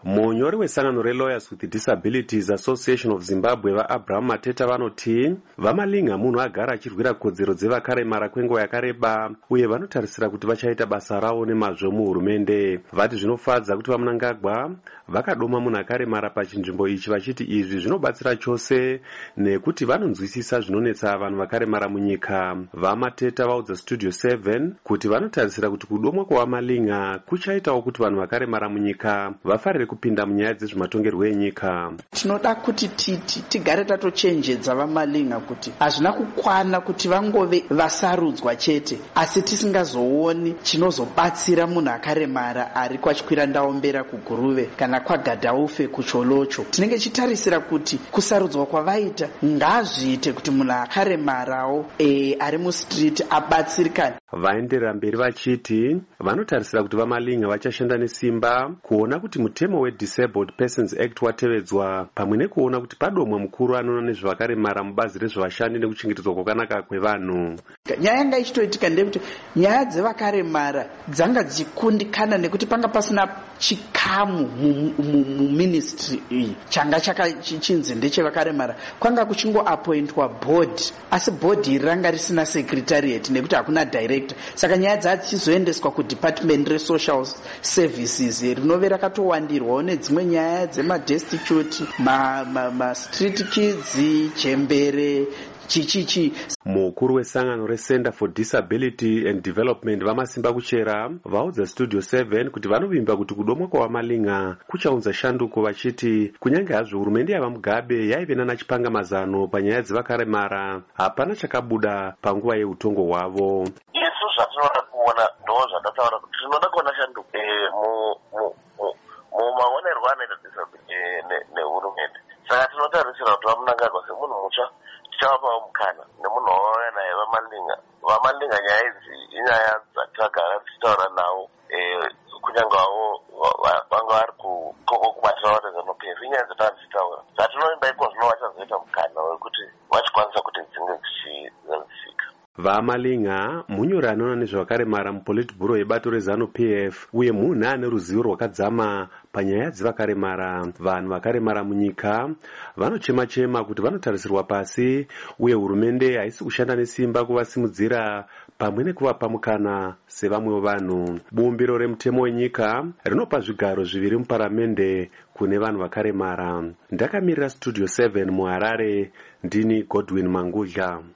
Munyori wesangano reLawyers with Disabilities Association of Zimbabwe vaAbraham Mateta vanoti vamalinga munhu agara achirwira kodzero dzevakaremara kwenguva yakareba uye vanotarisira kuti vachaita basa ravo nemazvo muhurumende. Vati zvinofadza kuti vaMnangagwa vakadoma munhu akaremara pachinzvimbo ichi vachiti izvi zvinobatsira chose nekuti vanonzwisisa zvinonetsa vanhu vakaremara munyika. VaMateta vaudza Studio 7 kuti vanotarisira kuti kudomwa kwavaMalinga kuchaitawo kuti vanhu vakaremara munyika vafarire kupinda munyaya dzezvematongerwo enyika. Tinoda kuti tigare tatochenjedza vaMalinga kuti hazvina kukwana kuti vangove vasarudzwa chete, asi tisingazooni chinozobatsira munhu akaremara ari kwachikwira ndaombera kuGuruve kana kwaGadaufe kuCholocho. Tinenge chitarisira kuti kusarudzwa kwavaita ngazviite kuti munhu akaremarawo ari mustriti abatsirikane. Vaenderera mberi vachiti vanotarisira kuti vaMalinga vachashanda nesimba kuona kuti mutemo weDisabled Persons Act watevedzwa pamwe nekuona kuti padomwa mukuru anoona nezvevakaremara mubazi rezvevashandi nekuchengetedzwa kwakanaka kwevanhu. Nyaya yanga ichitoitika ndeyekuti nyaya dzevakaremara dzanga dzichikundikana nekuti panga pasina chikamu muministry iyi changa chakachinzi ndechevakaremara. Kwanga kuchingoapointwa board, asi board iri ranga risina secretariat nekuti hakuna director. Saka nyaya dzadzichizoendeswa kuDepartment reSocial Services rinove rakatowandirwawo nedzimwe nyaya dzemadestitute, street kids, chembere chichichi. Mukuru wesangano reCenter for Disability and Development vamasimba kuchera vaudza Studio 7 kuti vanovimba kuti kudomwa kwavaMalinga kuchaunza shanduko vachiti kunyange hazvo hurumende yavaMugabe yaive nanachipanga-mazano panyaya dzevakaremara hapana chakabuda panguva yeutongo hwavo. Isu zvatinoda kuona ndo zvandataura kuti tinoda kuona shanduko mumaonerwo anoita nehurumende. Saka tinotarisira kuti vaMnangagwa semunhu mutsva tichavapawo mukana nemunhu wavauya naye vaMalinga. Nyaya idzi inyaya dzatagara tichitaura navo kunyange vanga vari kubatira vaTanzania inyaya dzatava tichitaura dzatinoimba iko zvino vachazoita mukana wekuti vachikwanisa kuti dzinge dzichizadzisika. VaMalinga munyori anoona nezvevakaremara muPolitburo yebato reZANU-PF uye munhu ane ruzivo rwakadzama panyaya dzevakaremara. Vanhu vakaremara munyika vanochema-chema kuti vanotarisirwa pasi uye hurumende haisi kushanda nesimba kuvasimudzira pamwe nekuvapa mukana sevamwewo vanhu. Bumbiro remutemo wenyika rinopa zvigaro 2 muparamende kune vanhu vakaremara. Ndakamirira Studio 7 muHarare, ndini Godwin Mangudla.